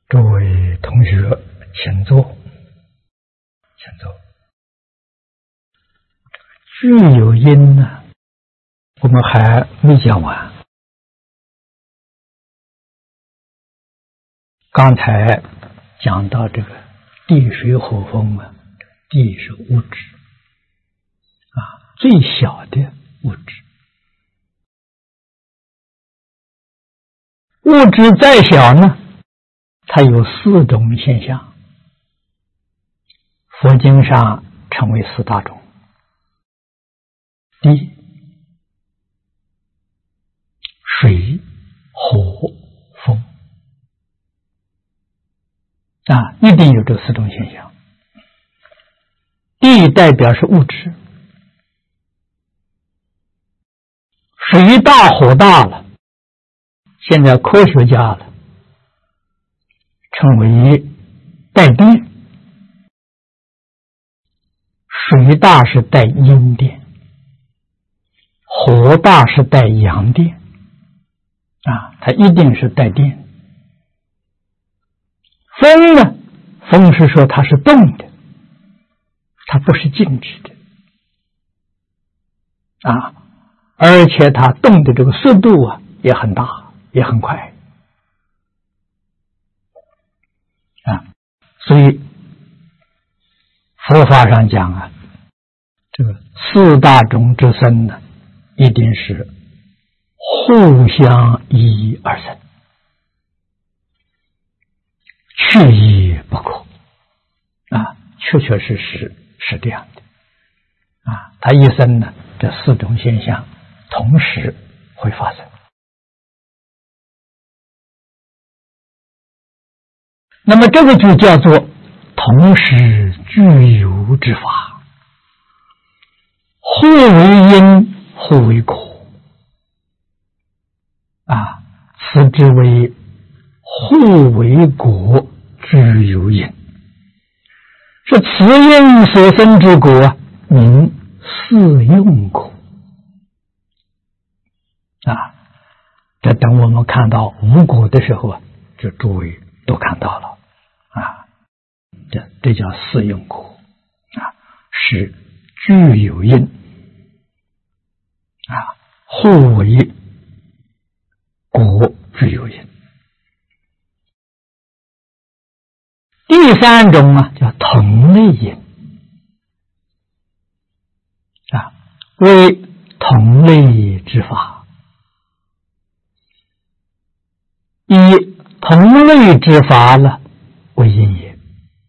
诸位同学，请坐，请坐。具有因呢，我们还没讲完。刚才讲到这个地水火风啊，地是物质啊，最小的物质。物质再小呢，它有四种现象，佛经上称为四大种。地、水、火、风啊，一定有这四种现象。地代表是物质，水大火大了，现在科学家了称为带电，水大是带阴电，火大是带阳电啊，它一定是带电。风呢，风是说它是动的，它不是静止的啊，而且它动的这个速度啊也很大，也很快啊，所以佛法上讲啊，这个四大种之生呢，一定是互相依而生，去依不可啊，确确实实是这样的啊。它一生呢，这四种现象同时会发生。那么这个就叫做同时具有之法，互为因，互为果啊，此之为互为果具有因，是此因所生之果，名四用果啊。这等我们看到无果的时候啊，这诸位都看到了啊，这叫四用果啊，是具有因啊，互为果具有因。第三种啊，叫同类因啊，为同类之法，以同类之法呢为因也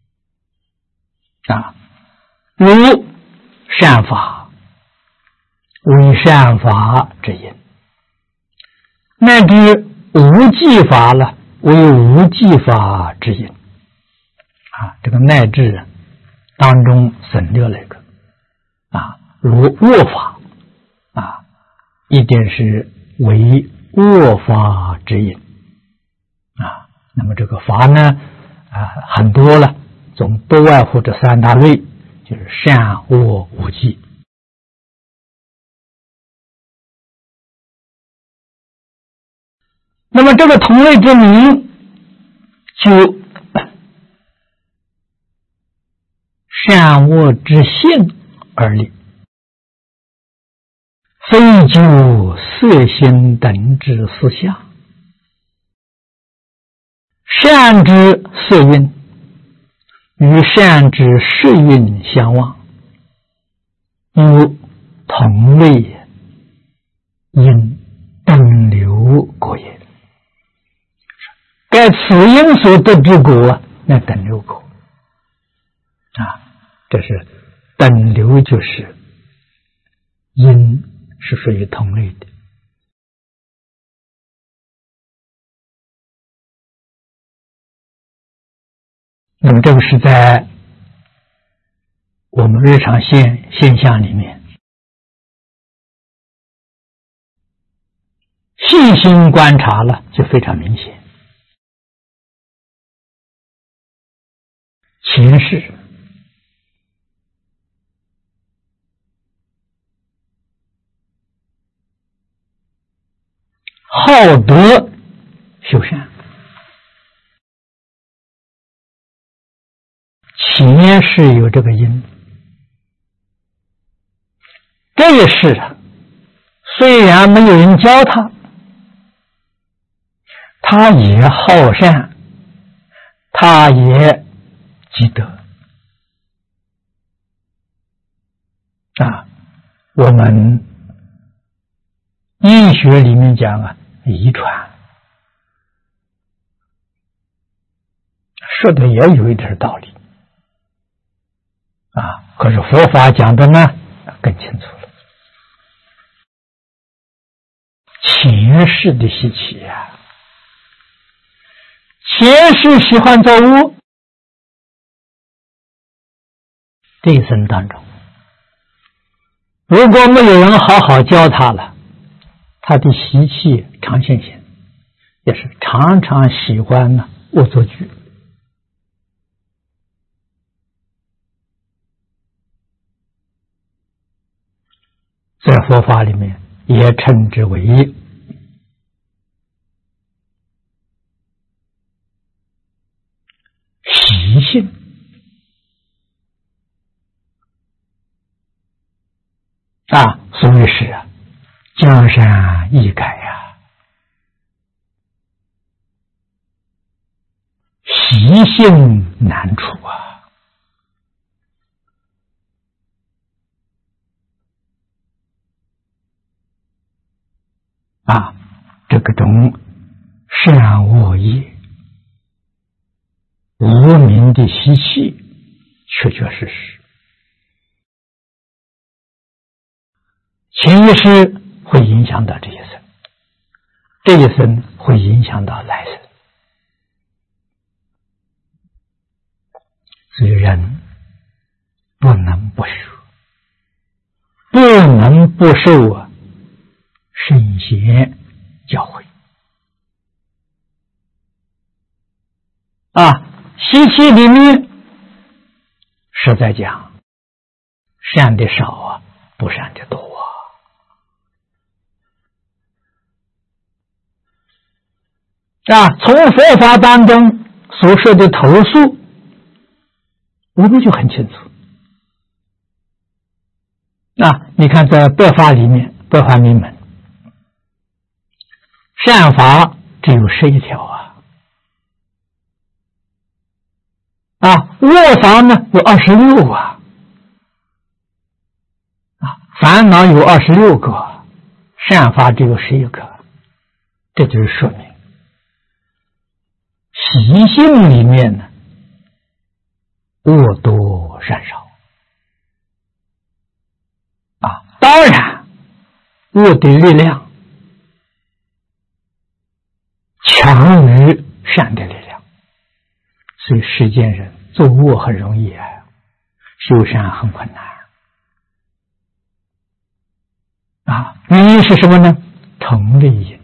啊，如善法为善法之因，乃至无记法了为无记法之因啊，这个乃至当中省略了一个啊，如恶法啊，一定是为恶法之因啊。那么这个法呢啊很多了，总不外乎这三大类，就是善恶无记。那么这个同类之名就善恶之性而立，非就色心等之四相。善之色蕴与善之识蕴相望，无同类因等流果也。该此因所得之果，那等流果啊，这是等流，就是因是属于同类的。那么这个是在我们日常现象里面细心观察了，就非常明显。前世好德修善， 前世有这个因，这一世啊，虽然没有人教他，他也好善，他也积德啊。我们医学里面讲啊，遗传，说的也有一点道理啊。可是佛法讲的呢更清楚了，前世的习气啊，前世喜欢做恶，这一生当中，如果没有人好好教他了，他的习气常现前，也是常常喜欢呢恶作剧。在佛法里面也称之为习性啊，所以是江山易改呀，习性难除啊，这个种善恶业无明的习气，确确实实前一世会影响到这一生，这一生会影响到来生。所以人不能不学，不能不受圣贤教诲啊。习气里面实在讲，善的少不善的多从佛法当中所说的投诉，我们就很清楚你看在百法里面，百法明门，善法只有11条恶法呢有26烦恼有26个，善法只有11个，这就是说明习性里面呢，恶多善少当然恶的力量强于善的力量，所以世间人做恶很容易修善很困难原因是什么呢？同类因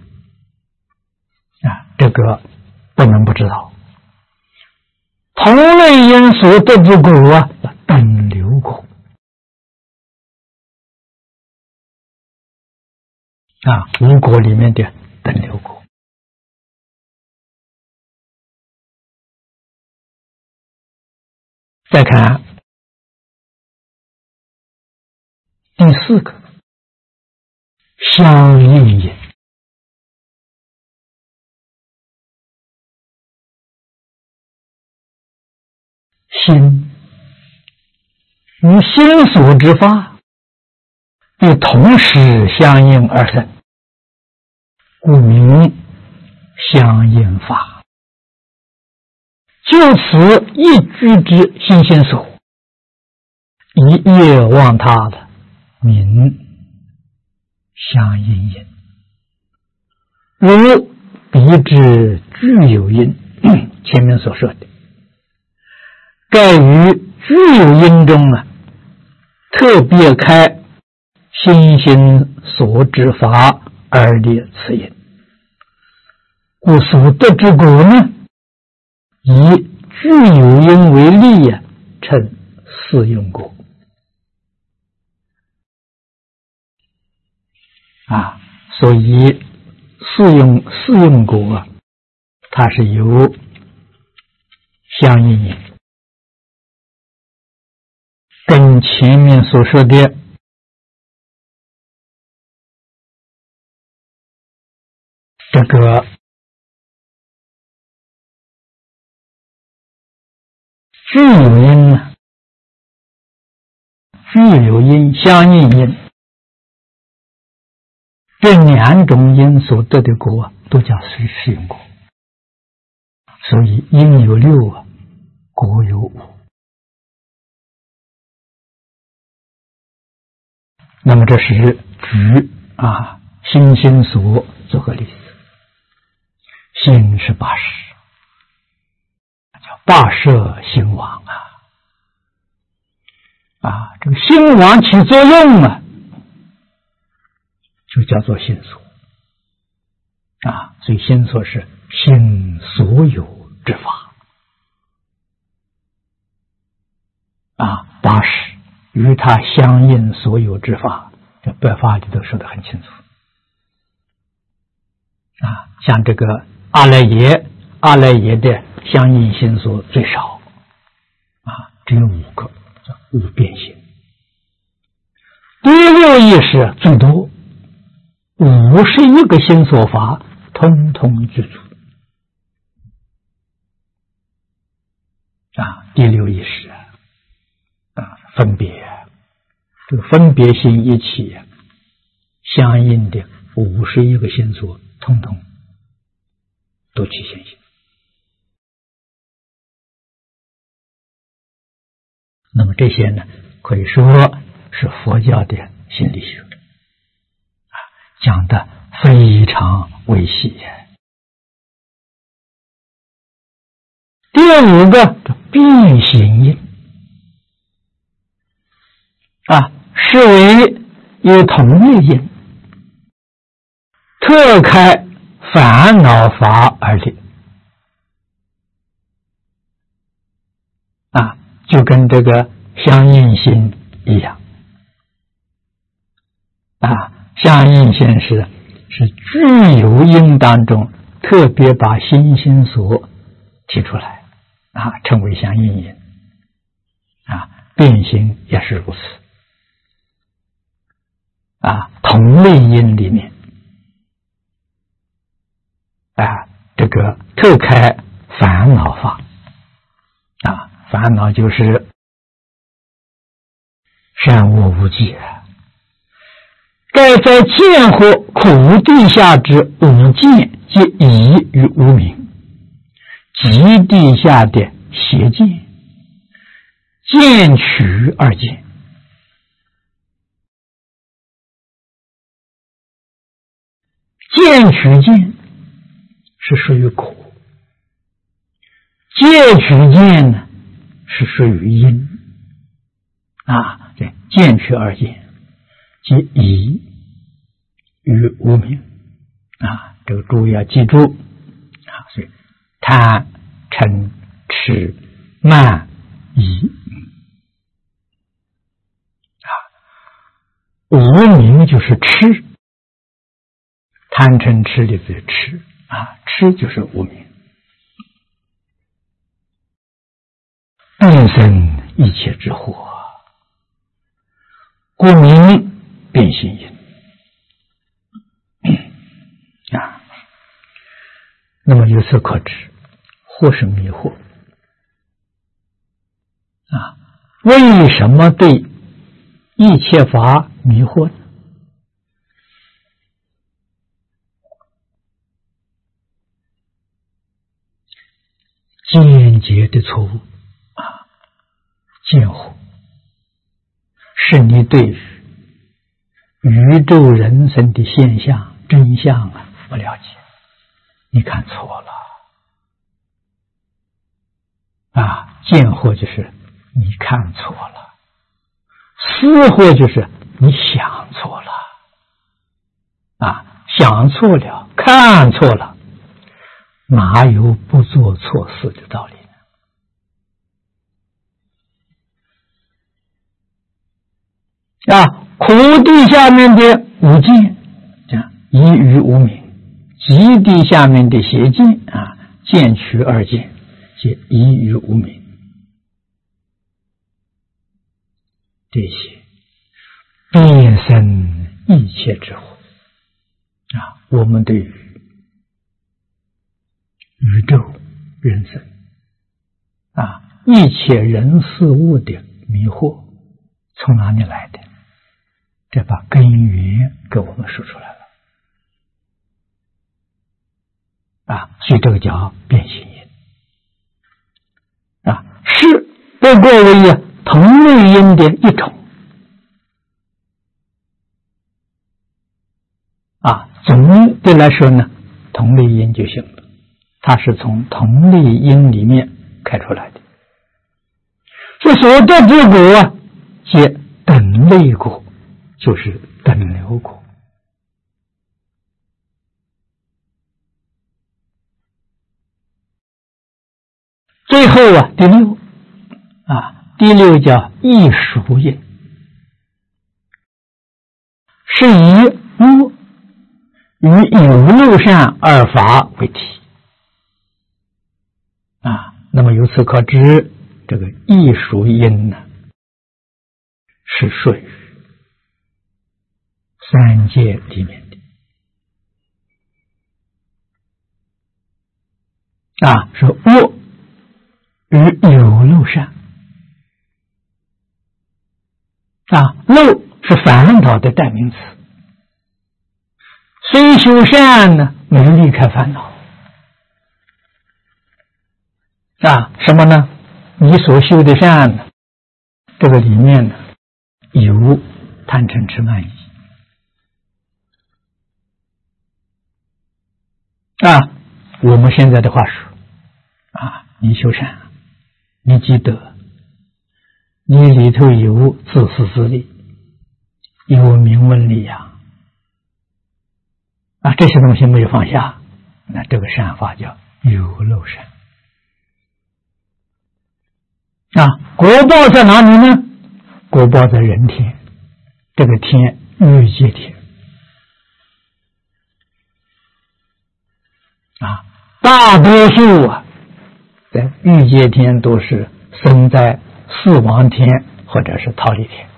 这个不能不知道。同类因所得之果等流果五果里面的等流果。再看第4个相应因。心与心所之法必同时相应而生，故名相应法。就此一居之心心所，一业忘他的名相应因。如彼之具有因，前面所说的盖于具有因中特别开心心所知法而立此因，故所得之果呢，以具有因为例称四用果所以四用果它是由相应因前面所说的这个具有因呢，具有因、相应因，这两种因所得的果都叫适应果。所以因有六啊，果有五。那么这是举心心所做个例子。心是八识，叫八摄心王这个心王起作用就叫做心所所以心所是心所有之法八识与它相应所有之法，这百法里头说得很清楚像这个阿赖耶的相应心所最少只有5个，叫无变心。第六意识最多51个心所法，通通具足第六意识分别这个分别心一起相应的51个心所，通通都起现行。那么这些呢，可以说是佛教的心理学讲的非常微细。第5个变形因是为有同类因，特开烦恼法而立就跟这个相应心一样相应心是具有因当中特别把心心所提出来称为相应因变形也是如此同类因里面这个特开烦恼法烦恼就是善恶无记盖在见或苦地下之无见，即疑与无明，极地下的邪见，见取二见。见取见是属于苦，戒取见呢是属于因这见取二见，即疑与无明这个注意要记住所以贪嗔痴慢疑无明就是痴，贪嗔痴里的痴痴就是无明，必生一切之祸，故名变形因那么由此可知，惑是迷惑为什么对一切法迷惑呢？间接的错误见惑是你对宇宙人生的现象真相不了解，你看错了见惑就是你看错了，思惑就是你想错了想错了，看错了，哪有不做错事的道理呢？苦地下面的无见疑于无明，极地下面的邪见见取二见，即疑于无明。 这些遍生一切之苦我们对于宇宙人生一切人事物的迷惑从哪里来的？这把根源给我们说出来了所以这个叫变形因是不过为同类因的一种总的来说呢，同类因就行了，它是从同类因里面开出来的。这所得之果皆等类果，就是等流果。最后第六叫异熟因，是以无与有漏善二法为体那么由此可知，这个异熟因呢，是属于三界里面的是恶与有漏善漏是烦恼的代名词，虽修善呢，没离开烦恼什么呢？你所修的善呢，这个里面呢有贪嗔痴慢疑我们现在的话说你修善，你积德，你里头有自私自利，有名闻利养这些东西没有放下，那这个善法叫有漏善果报在哪里呢？果报在人天，这个天欲界天大多数在欲界天都是生在四王天或者是忉利天。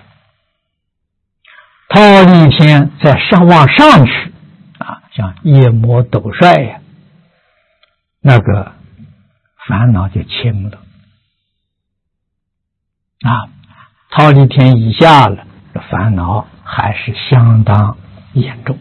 忉利天再往上去像夜魔斗帅那个烦恼就轻了忉利天以下了，这烦恼还是相当严重。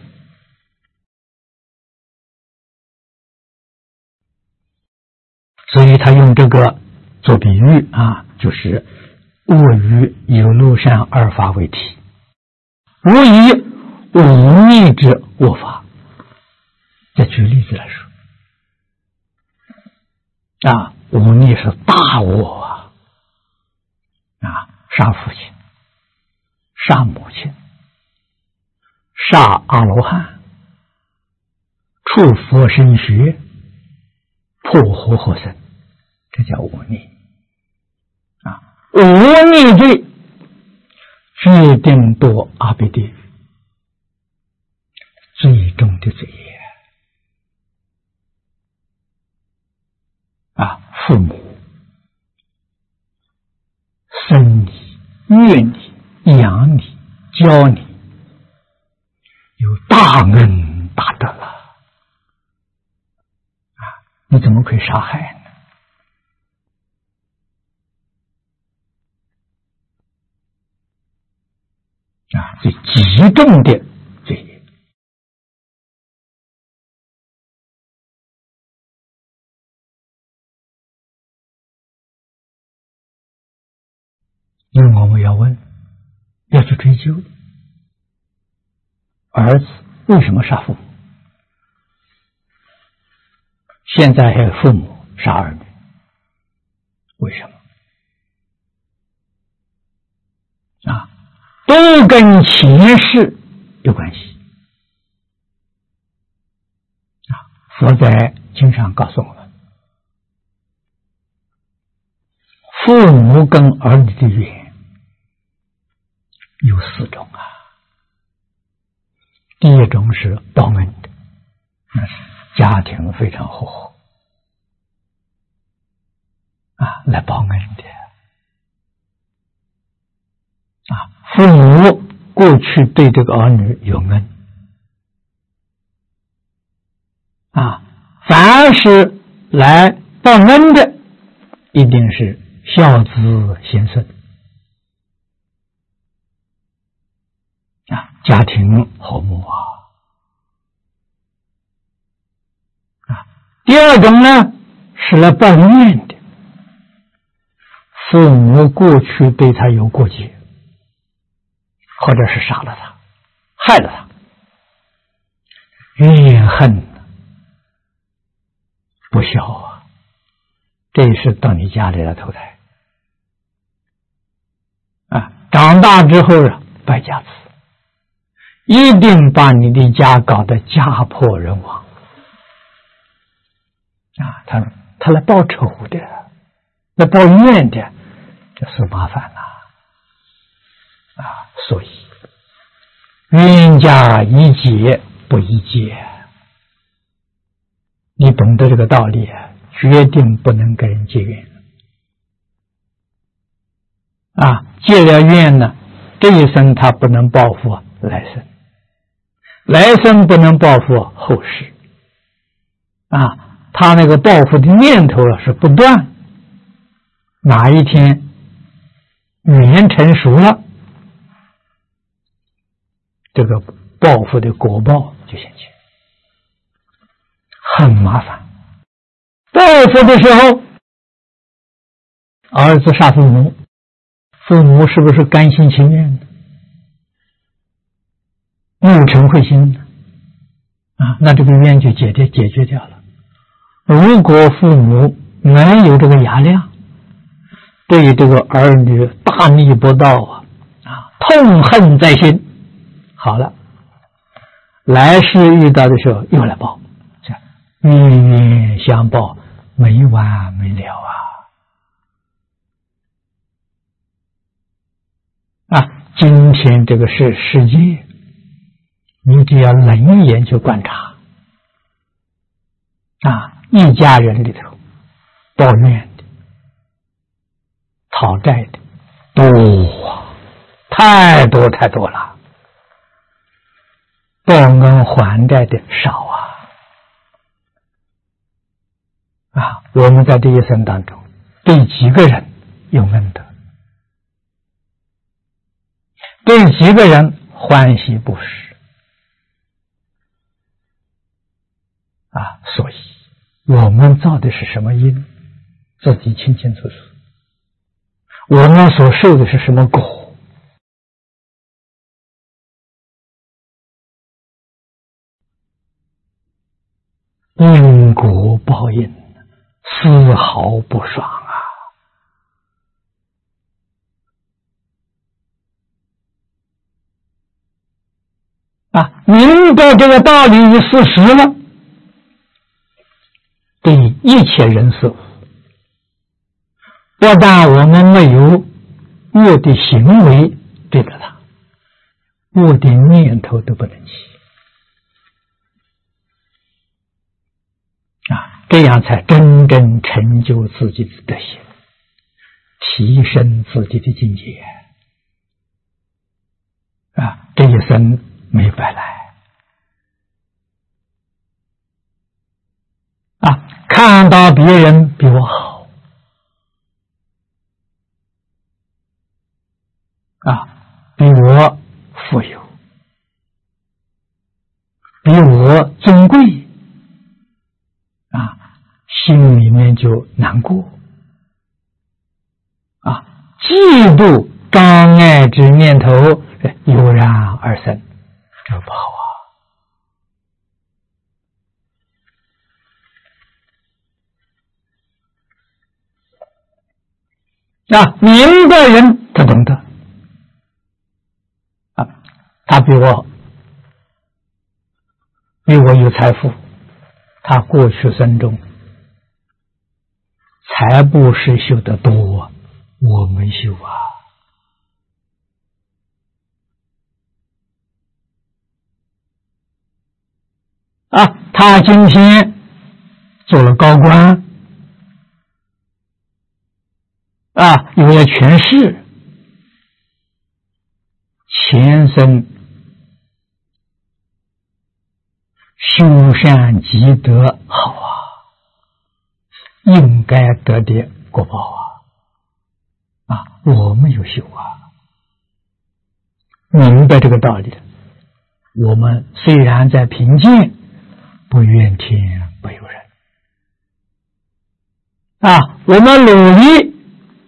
所以他用这个做比喻就是恶与有漏善二法为体，无以忤逆之恶法。再举例子来说忤逆是大恶杀父亲，杀母亲，杀阿罗汉，触佛身穴，破活活生，这叫忤逆忤逆罪决定堕阿鼻地狱，最重的罪业父母生你、育你、养你、教你，有大恩大德了你怎么可以杀害呢？最极重的罪业。因为我们要问，要去追究，儿子为什么杀父母？现在还有父母杀儿女，为什么？都跟前世有关系佛在经上告诉我们，父母跟儿女的缘有4种第一种是报恩的，那是家庭非常和睦来报恩的父母过去对这个儿女有恩啊，凡是来报恩的，一定是孝子贤孙啊，家庭和睦啊。第二种呢，是来报怨的，父母过去对他有过节，或者是杀了他，害了他，怨恨不孝啊，这是到你家里来投胎啊。长大之后啊，败家子，一定把你的家搞得家破人亡啊！他来报仇的，来报怨的，这是麻烦了啊！所以冤家宜解不宜结，你懂得这个道理，决定不能跟人结怨啊！结了怨呢，这一生他不能报复来生，来生不能报复后世啊！他那个报复的念头是不断，哪一天缘成熟了，这个报复的果报就现前，很麻烦。报复的时候，儿子杀父母，父母是不是甘心情愿的？怒嗔恚心的啊，那这个冤就解决掉了。如果父母没有这个雅量，对这个儿女大逆不道痛恨在心，好了，来世遇到的时候又来报，冤冤相报，没完没了啊！今天这个世界，你只要冷眼去观察啊，一家人里头抱怨的、讨债的多啊，太多了。报恩还债的少啊！我们在这一生当中，对几个人有恩德，对几个人欢喜布施啊！所以我们造的是什么因，自己清清楚楚。我们所受的是什么果，因果报应，丝毫不爽明白这个道理与事实了，对一切人事物，不但我们没有恶的行为对着他，恶的念头都不能起这样才真正成就自己的德行，提升自己的境界这一生没白来看到别人比我好比我富有，比我尊贵心里面就难过嫉妒障碍之念头油然而生，这不好明白人他懂得他比我有财富，他过去生中财布施修得多，我没修他今天做了高官有了权势前生修善积德好啊，应该得的果报啊！我没有修啊，明白这个道理，我们虽然在贫贱，不怨天不尤人啊，我们努力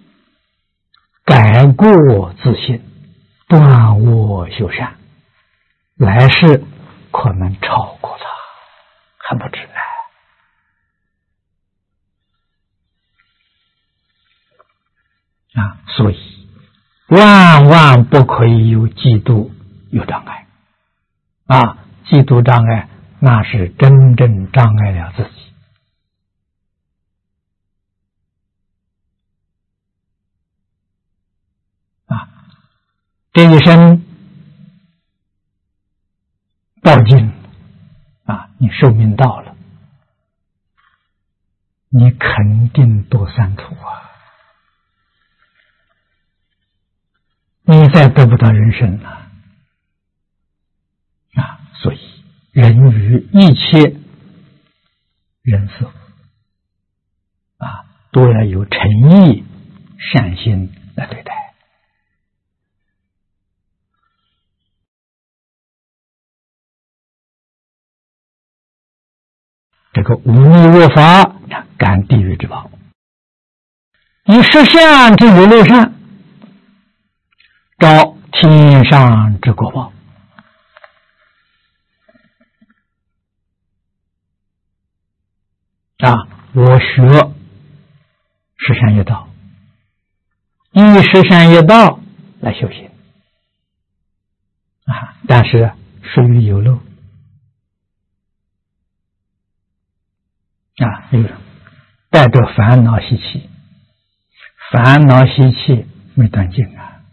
改过自新，断恶修善，来世可能超过他，还不知啊！所以万万不可以有嫉妒，有障碍啊！嫉妒障碍，那是真正障碍了自己啊！这一生到尽啊，你寿命到了，你肯定堕三途啊！你再得不到人生了啊！所以人与一切人事物啊，都要有诚意善心来对待。这个无逆恶法，感地狱之报；以实相之有漏善，招天上之果报。啊，我学十善业道，以十善业道来修行啊，但是属于有漏啊，有带着烦恼习气，烦恼习气没断尽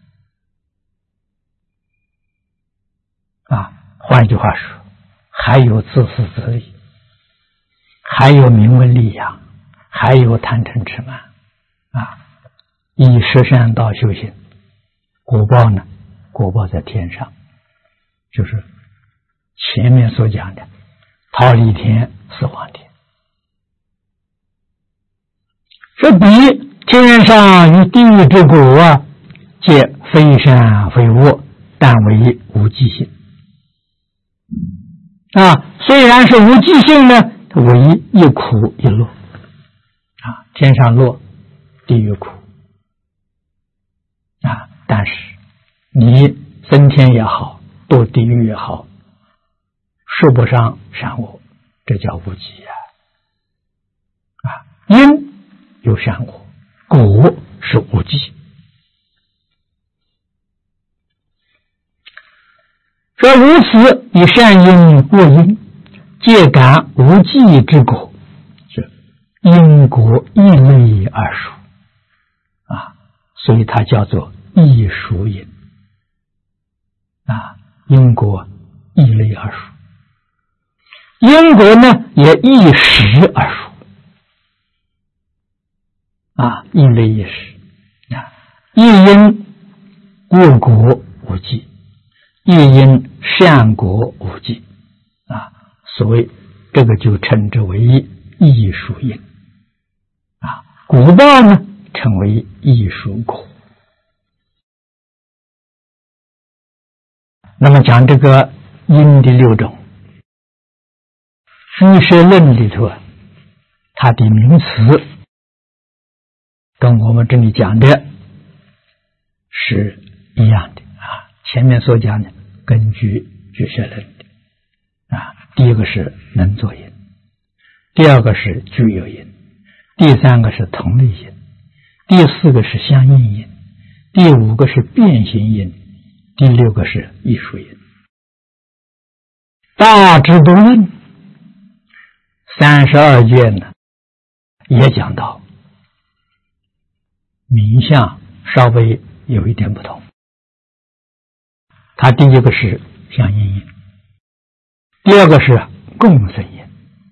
啊！换句话说，还有自私自利，还有名闻利养，还有贪嗔痴慢啊！以十善道修行，果报呢？果报在天上，就是前面所讲的忉利天、四皇天。这比天上与地狱之果皆非善非恶，但为无记性啊。虽然是无记性呢，唯一苦一乐啊，天上乐，地狱苦啊。但是你升天也好，堕地狱也好，说不上善恶，这叫无记啊。因有善恶，果是无记。说如此，以善因恶因，皆感无记之果，是因果异类而属啊，所以它叫做异属因啊，因果异类而属，因果呢也异时而属。啊，异类异时啊，一因恶果无记，一因善果无记啊，所谓这个就称之为异属因啊，果报呢称为异属果。那么讲这个因的六种，居舍论里头它的名词跟我们这里讲的是一样的啊。前面所讲的根据居舍论的啊，第一个是能作因，第二个是具有因，第三个是同类因，第四个是相应因，第五个是变形因，第六个是艺术因。大智度论32卷呢，也讲到名相稍微有一点不同。它第一个是相应因，第二个是共生因。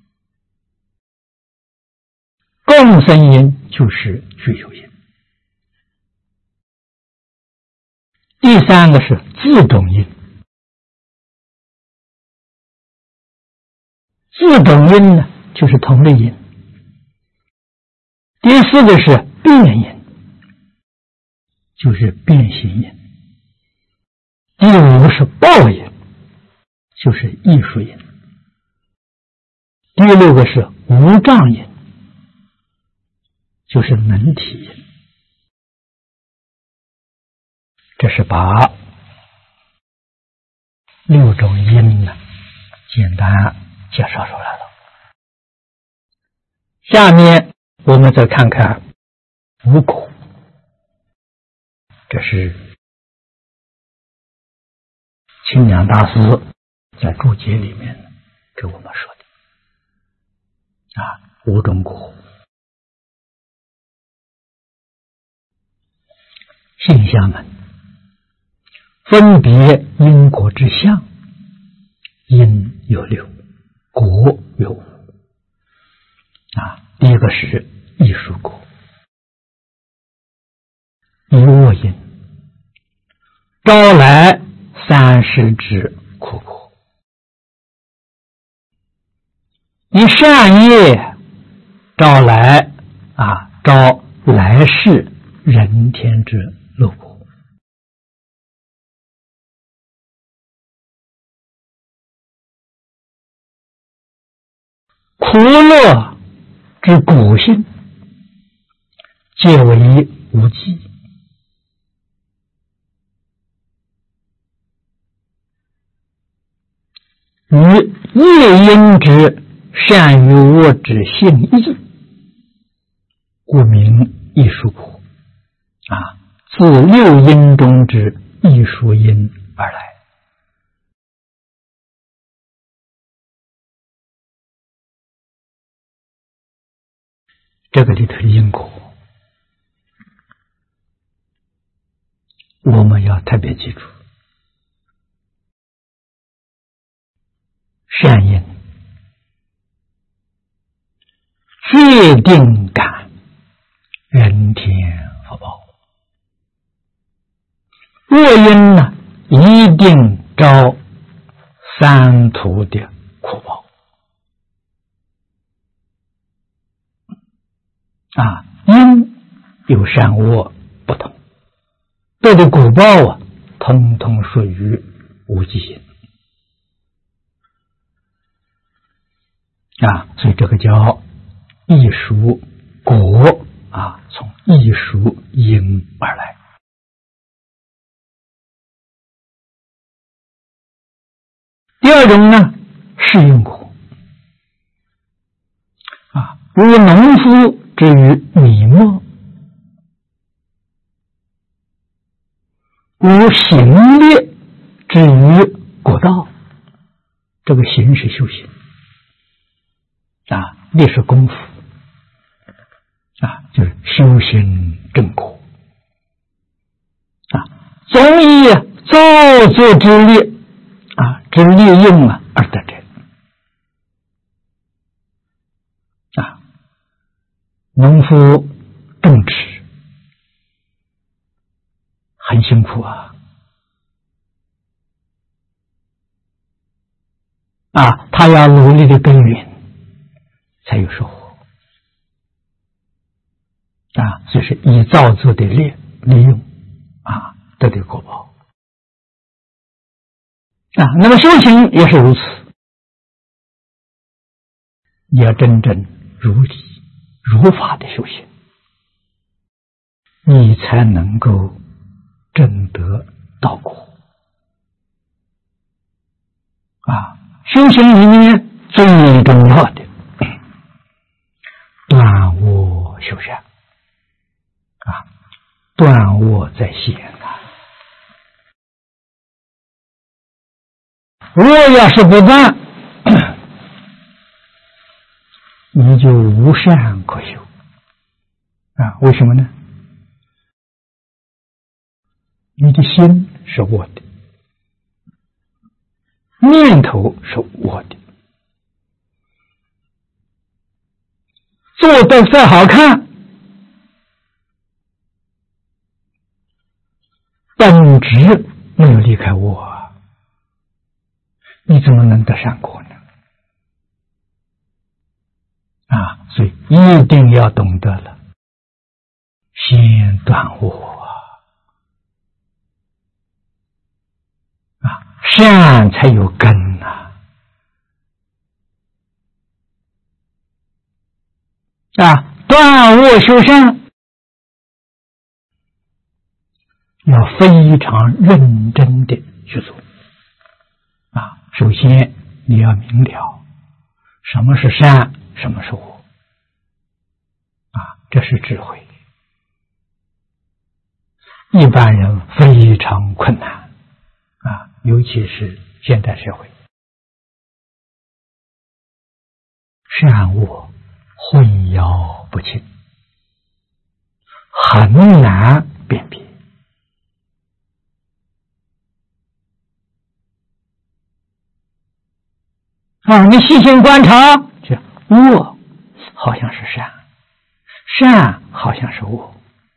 共生因就是具有因， 第三个是自种因，自种因呢就是同类因。第四个是变因，就是变形因。第五个是报因，就是艺术因。第六个是无障因，就是能体因。这是把6种因呢简单介绍出来了。下面我们再看看五果，这是清凉大师在注解里面给我们说的5种果。现象们分别因果之相，因有6，果有5。第一个是艺术果，以恶因招来30之苦果，以善业招来招来世人天之乐果。苦乐之果性，皆为无记。与业因之善与恶之性异，故名艺术果。自6因中之艺术因而来。这个里头的因果，我们要特别记住。善因决定感人天福报，恶因呢一定招3途的苦报。因有善恶不同，得的果报统统属于无记因。所以这个叫艺术果从艺术因而来。第二种呢，是因果如农夫之于米末，如行列之于果道。这个行是修行列是功夫就是修行正果总以造作之力之利用而得者。农夫种植很辛苦他要努力的耕耘才有收获这是以造作的利用得的果报那么修行也是如此，你要真正如理如法的修行，你才能够证得道果修行里面最重要的断恶修善断恶在先恶要是不断，你就无善可修为什么呢？你的心是恶的，念头是恶的，做得再好看， 本质没有离开我，你怎么能得善果呢？所以一定要懂得了，先断我善才有根呐！断恶修善，要非常认真的去做首先你要明了什么是善，什么是恶这是智慧。一般人非常困难尤其是现代社会，善恶混淆不清，很难辨别你细心观察，恶好像是善，善好像是恶，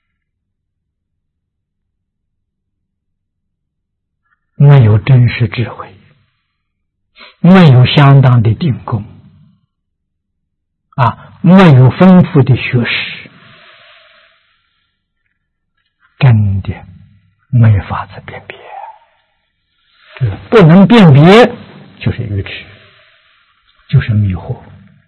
没有真实智慧，没有相当的定功没有丰富的学识，真的没法子辨别。不能辨别就是愚痴，就是迷惑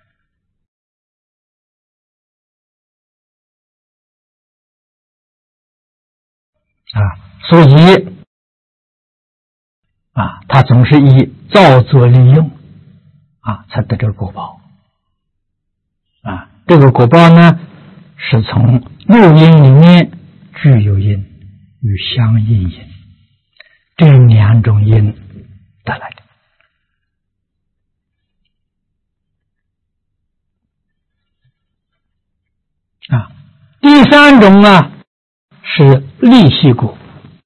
所以他总是以造作利用才得这个果报这个果报呢，是从六因里面具有因与相应因这两种因得来的第三种是利息果，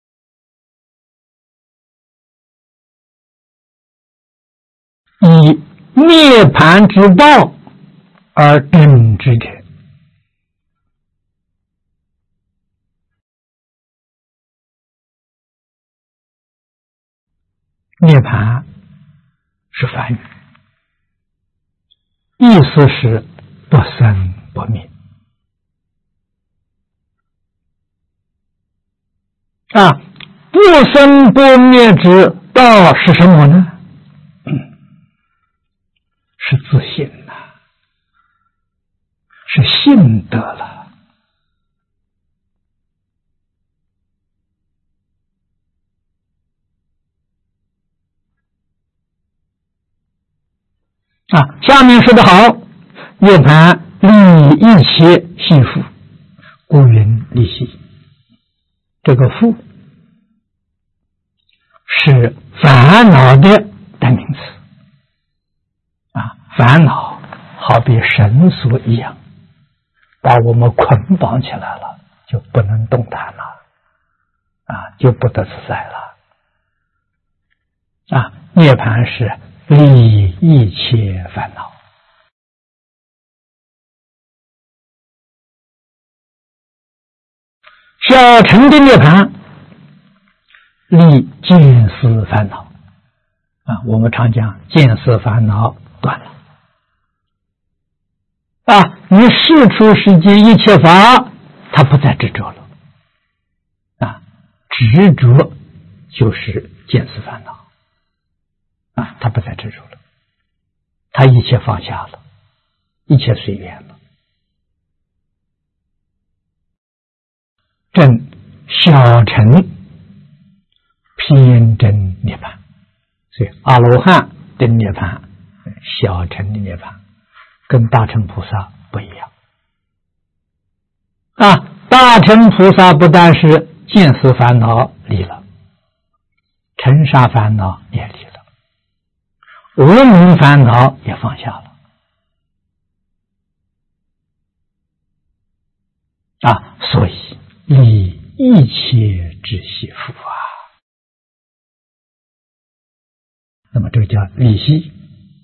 以涅槃之道而正之者，涅槃是梵语，意思是不生不灭不生不灭之道是什么呢？是自信是信得了下面说得好，涅槃利一切系缚，故云利息。这个缚是烦恼的代名词烦恼好比绳索一样，把我们捆绑起来了，就不能动弹了就不得自在了涅槃是利一切烦恼。小乘的涅槃利见思烦恼我们常讲见思烦恼断了你世出世间一切法它不再执着了执着就是见思烦恼它不再执着了，它一切放下了，一切随缘了，正小乘偏真涅槃。所以阿罗汉的涅槃，小乘的涅槃跟大乘菩萨不一样大乘菩萨不但是见思烦恼离了，尘沙烦恼也离了，无明烦恼也放下了所以利一切之系缚那么这个叫利息。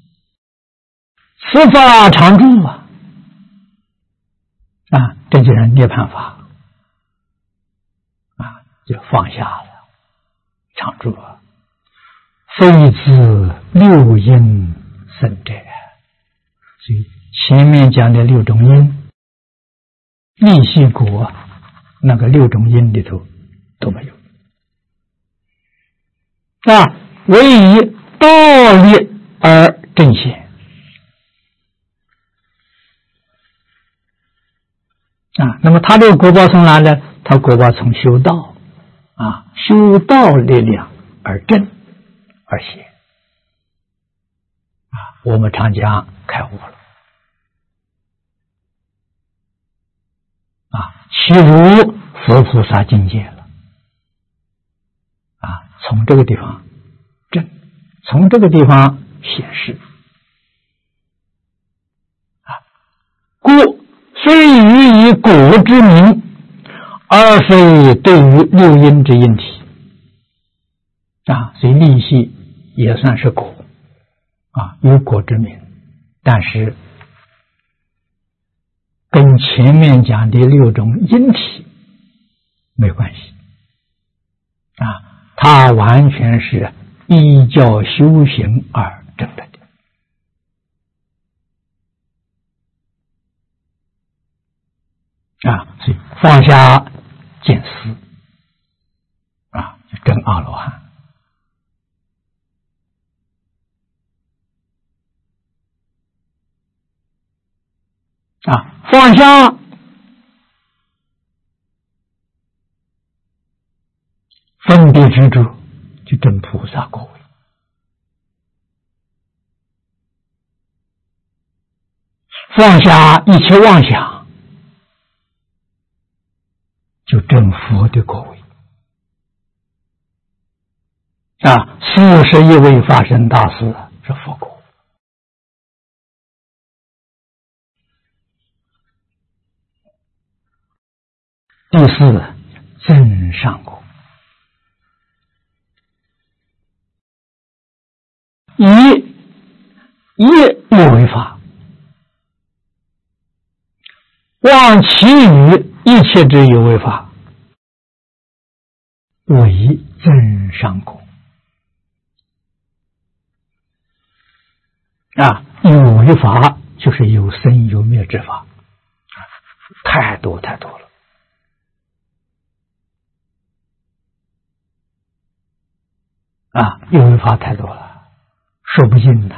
此法常住这就是涅槃法就放下了， 常住啊，非自六因生者。所以前面讲的六种因，立系果那个六种因里头都没有啊，唯以道力而正显啊。那么他这个果报从哪呢？他果报从修道啊，修道力量而正而显啊。我们常讲开悟了啊，其如佛菩萨境界了啊，从这个地方正，从这个地方显示啊。故虽予以果之名，而非对于六因之因体啊，所以立系也算是果啊，有果之名，但是跟前面讲的六种因体没关系啊，它完全是依教修行而证得的啊。所以放下见思啊，就证阿罗汉啊，放下分别执着，就证菩萨果位。放下一切妄想，就证佛的果位啊。41位法身大士是佛果。第四，真上果，以业为法，忘其余一切之有为法，为真上果啊。有为法就是有生有灭之法，太多太多了啊，有为法太多了，说不尽的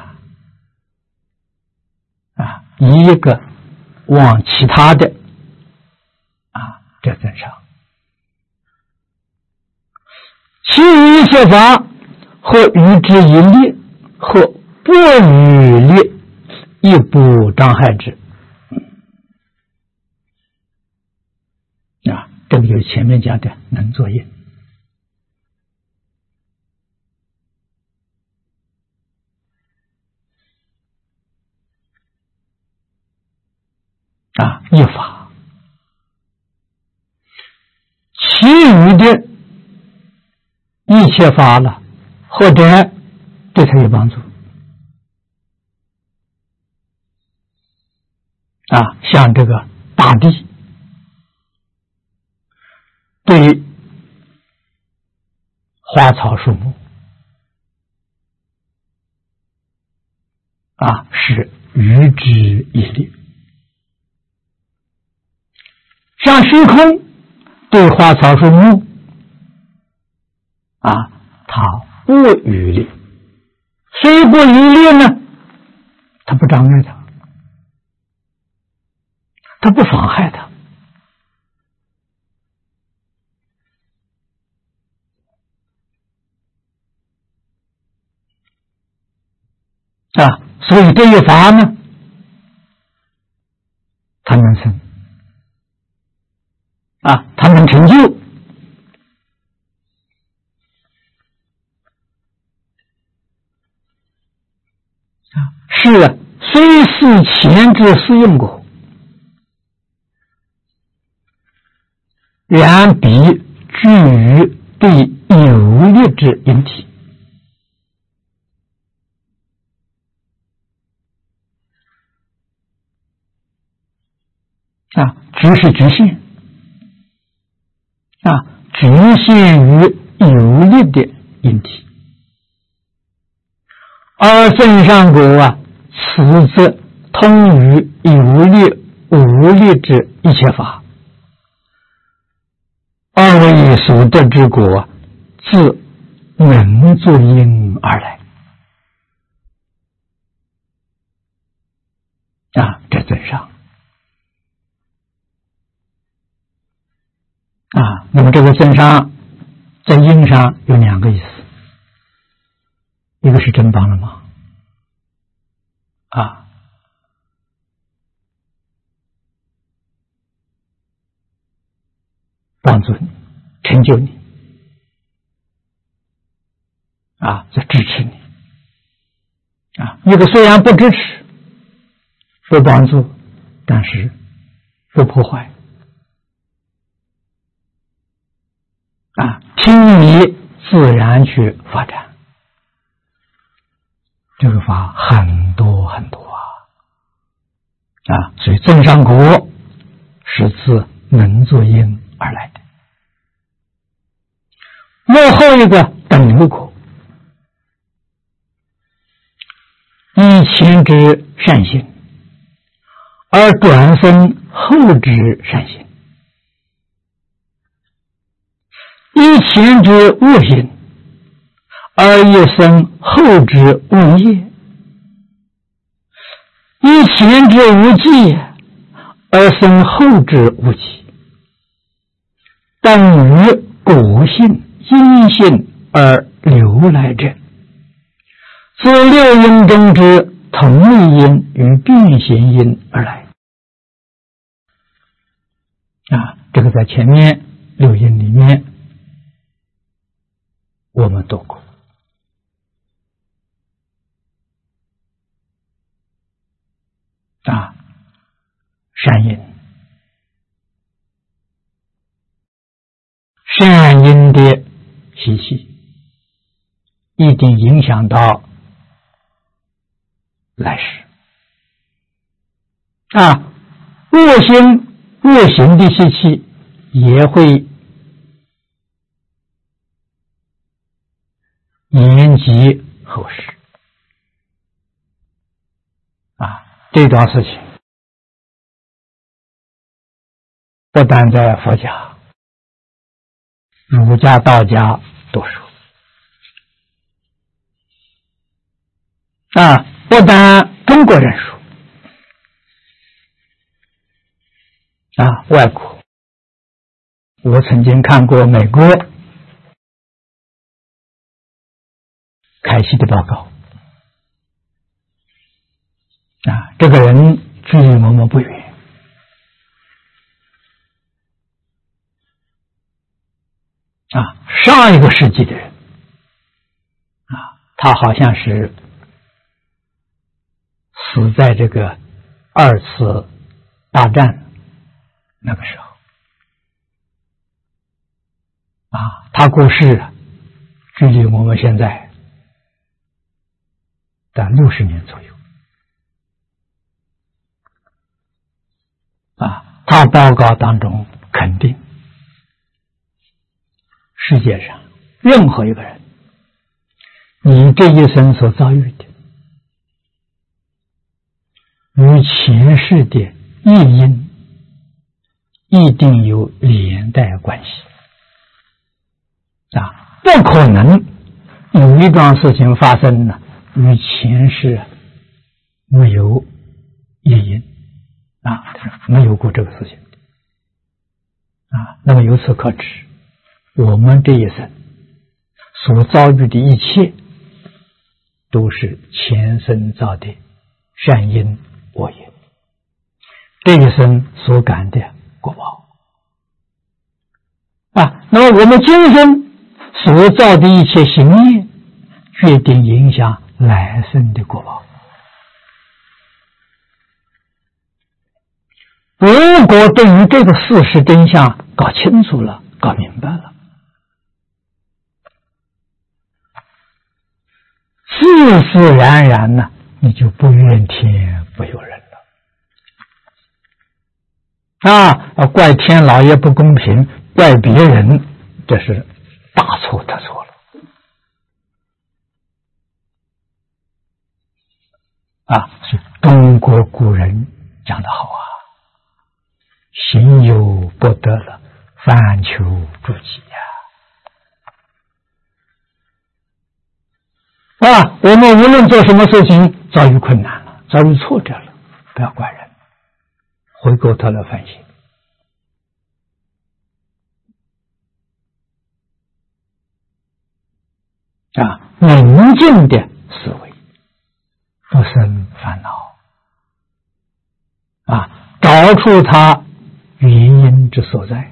啊。一个忘其他的啊，这真上。其余一切法，或与之一列，或不与列，亦不障害之啊。这个就是前面讲的能作业啊，一法，其余的一切法了，或者对他有帮助啊，像这个大地对花草树木啊，是与之一列。像虚空对花草树木啊，它不与列，虽不与列呢，它不障碍它，它不妨害它啊。所以这一法呢，它能生啊，它能成就啊，是虽是前之私用果，然彼至于对有力之因体啊，只是局限啊，局限于有力的因体，而增上果此则通于有力无力之一切法，而为所得之果自能作因而来。这增上那么这个增上在因上有两个意思，一个是真帮了忙帮助你，成就你在支持你一个虽然不支持不帮助，但是不破坏听你自然去发展，这个法很多很多所以增上果是自能作因而来的。幕后一个等流果，以前之善行而转生后之善行，以前之恶行而又生后之恶业，以前之无记而生后之无记，等于果性因性而流来者，自六因中之同类因与变现因而来这个在前面六因里面我们读过善因，善因的习气一定影响到来世恶行的习气也会延及后世这桩事情不但在佛家、儒家、道家都说不但中国人说外国，我曾经看过美国凯西的报告这个人距离我们不远上一个世纪的人他好像是死在这个二次大战那个时候他过世距离我们现在的60年左右他报告当中肯定世界上任何一个人，你这一生所遭遇的与前世的业因一定有连带关系不可能有一桩事情发生呢与前世没有业因没有过这个事情那么由此可知，我们这一生所遭遇的一切都是前生造的善因恶因，这一生所感的果报那么我们今生所造的一切行业决定影响来生的果报。如果对于这个事实真相搞清楚了，搞明白了，自自然然呢，你就不怨天不由人了怪天老爷不公平，怪别人，这是大错特错了所以中国古人讲得好啊，行有不得了，反求诸己我们无论做什么事情，遭遇困难了，遭遇挫折了，不要怪人，回过头来反省宁静的思维，不生烦恼找出它原因之所在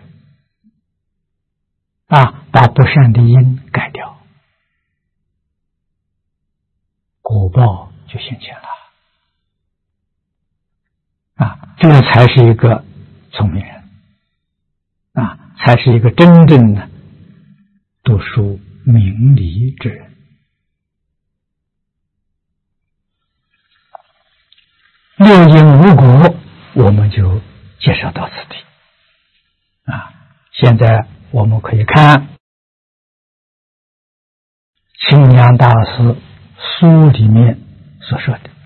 把不善的因改掉，果报就现前了这个才是一个聪明人才是一个真正的读书明理之人。六因无果，我们就介绍到此地现在我们可以看清凉大师书里面所说的，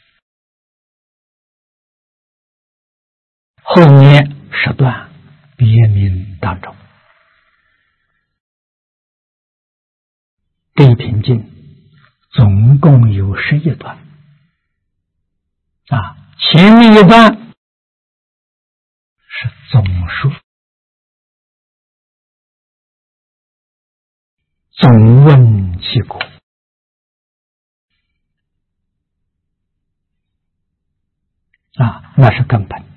后面10段别名当中，这一品经总共有11段前面一段是总述，总问其果那是根本。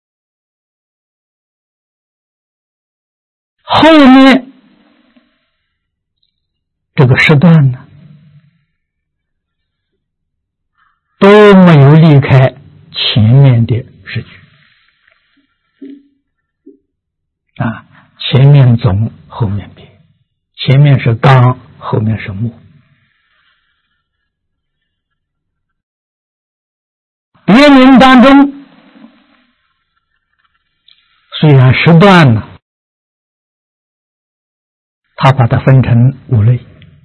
后面这个10段呢，都没有离开前面的10句前面总，后面别，前面是纲，后面是目。别名当中虽然10段呢，他把它分成5类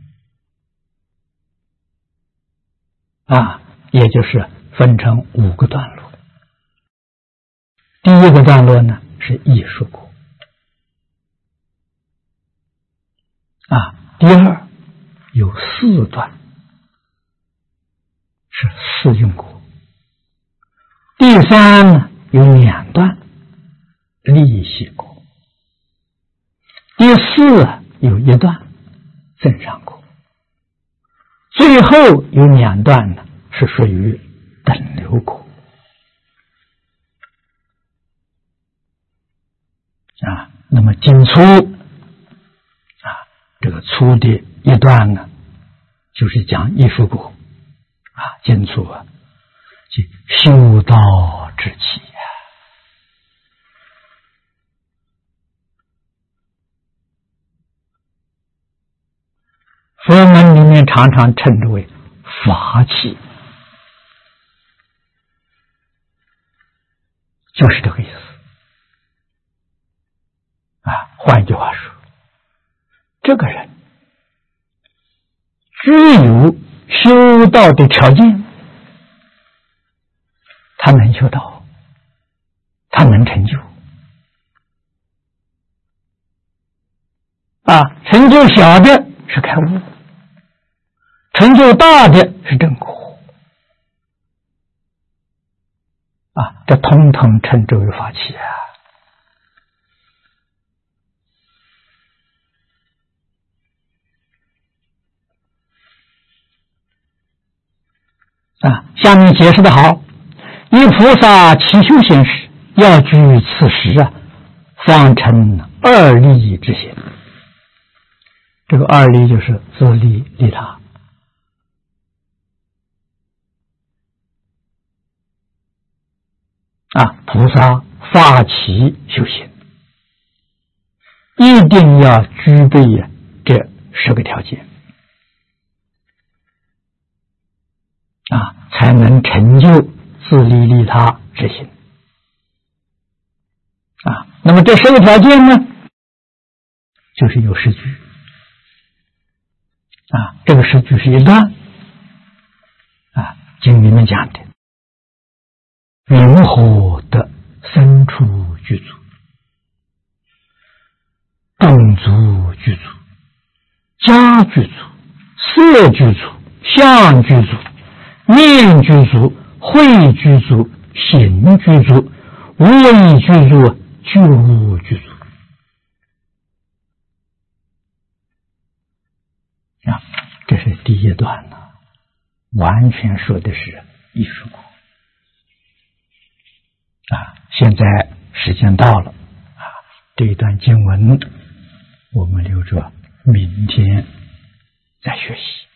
也就是分成5个段落。第一个段落呢是艺术果第二有4段是四用果，第三呢有2段利息果，第4有1段增上果，最后有2段呢是属于等流果那么经粗这个粗的一段呢，就是讲艺术果经粗即修道之起佛门里面常常称之为法器，就是这个意思换句话说，这个人具有修道的条件，他能修道，他能成就成就小的是开悟，成就大的是正果这统统称之为法器下面解释的好，以菩萨起修行时，要具此时方成2利之心。这个2利就是自利利他菩萨发起修行，一定要具备这10个条件才能成就自利利他之心那么这10个条件呢，就是有10句这个10句是一段经里面讲的，云何得三处具足、动足具足、家具足、色具足、相具足、念具足、慧具足、行具足、无为具足、觉悟具足。这是第一段呢，完全说的是艺术果。现在时间到了这一段经文我们留着明天再学习。